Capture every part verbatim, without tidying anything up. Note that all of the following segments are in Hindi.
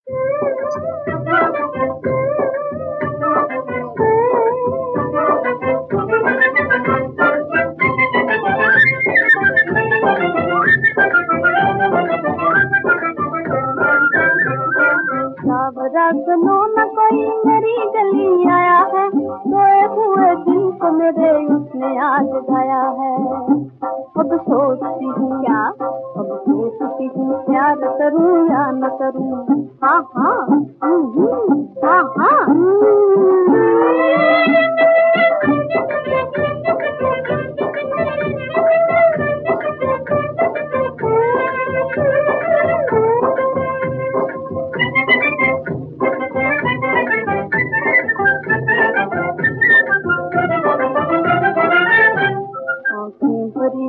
सुनो न कोई मेरी गली आया है, सोए हुए दिल को मेरे उसने आज जगाया है। अब सोचती हूँ क्या, अब सोचती हूँ प्यार करूँ या न करूँ। हाँ हाँ हाँ हाँ भरी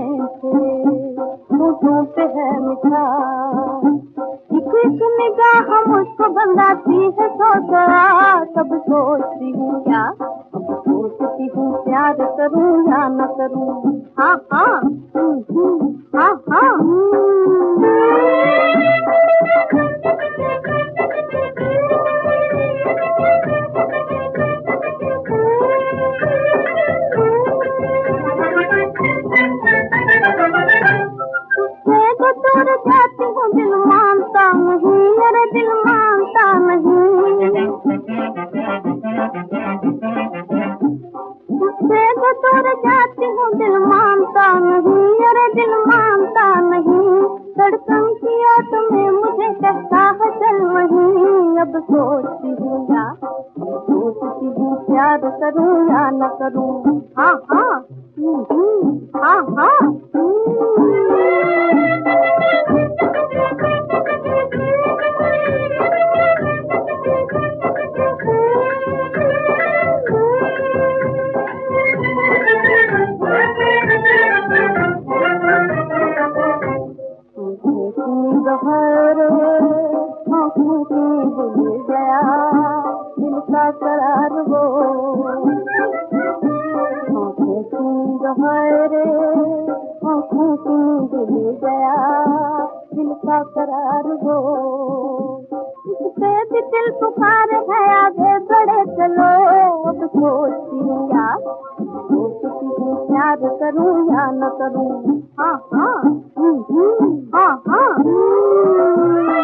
होठों पे है मिठा, एक एक निगाह मुझको बंधाती है सोचा। तब सोचती हूँ क्या, अब सोचती हूँ प्यार करूँ या न करूँ। हाँ हाँ हाँ हाँ जाती हूँ दिल मानता नहीं, अरे दिल मानता नहीं। तुझसे तो दूर जाती हूँ दिल मानता नहीं, अरे दिल मानता नहीं। धड़कन किया तुम्हें मुझे कहता है चल वहीं। अब सोचती हूँ या सोचती हूँ प्यार करूँ या न करूँ। हाँ हाँ हाँ हाँ भूल गया दिल का करार वो, आँखों की गहरे आँखों की भूल गया दिल का करार वो। इससे भी दिल पुकार है आगे बढ़े चलो। अब सोचती हूँ या सोचती हूँ प्यार करूँ या न करूँ। हाँ हाँ हाँ हाँ